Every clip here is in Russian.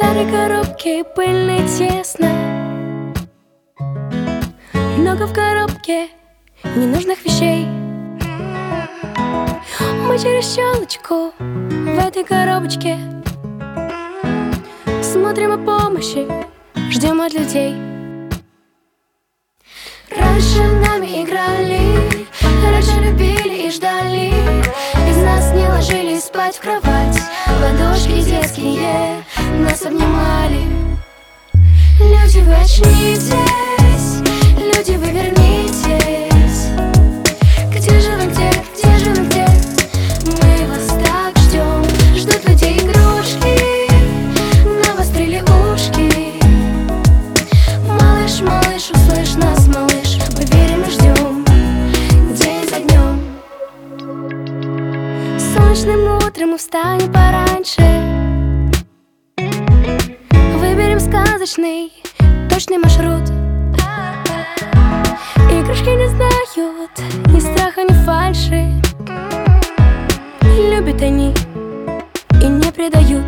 старой коробке пыльно и тесно. Много в коробке ненужных вещей. Мы через щелочку в этой коробочке смотрим о помощи, ждем от людей. Раньше нами играли, раньше любили и ждали. Из нас не ложились спать в кровать, ладошки детские нас обнимали. Люди, вы очнитесь, люди, вы вернитесь. Где же вы, где же вы, где? Мы вас так ждем, ждут людей игрушки, навострили ушки. Малыш, малыш, услышь нас, малыш, мы верим и ждем день за днем. Солнечным утром мы встанем пораньше, выберем сказочный, точный маршрут. Игрушки не знают ни страха, ни фальши. Любят они и не предают.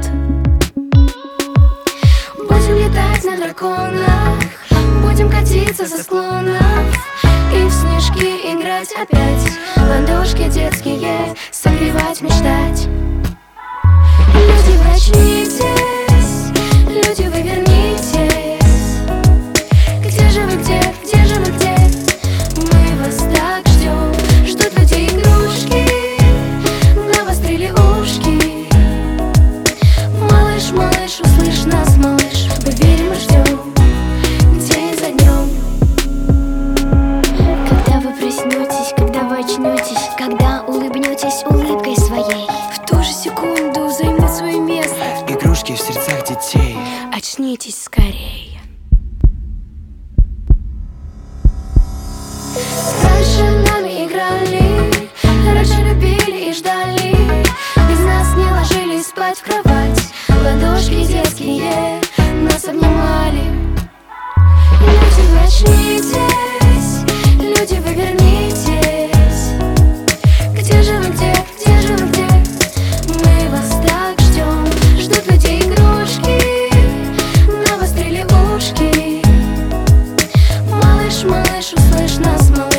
Будем летать на драконах, будем катиться со склонов и в снежки играть опять. Ладошки детские согревать, мечтать. Люди, вы очнитесь, люди, вы вернитесь. Где же вы, где же вы, где? Мы вас так ждем, ждут людей игрушки, навострили ушки. Малыш, малыш, услышь нас, малыш, мы верим и ждем день за днем. Когда вы проснетесь, когда вы очнетесь, когда улыбнетесь улыбкой своей, В ту же секунду займут свое место. Игрушки в сердцах детей. Очнитесь скорей. Раньше нами играли, раньше любили и ждали. Без нас не ложились спать в кровать, ладошки детские нас обнимали. Люди, вы очнитесь, люди, вы вернитесь. Где же вы, где же вы, где? Мы вас так ждем, ждут людей игрушки, навострили ушки. Малыш, малыш, услышь нас, малыш.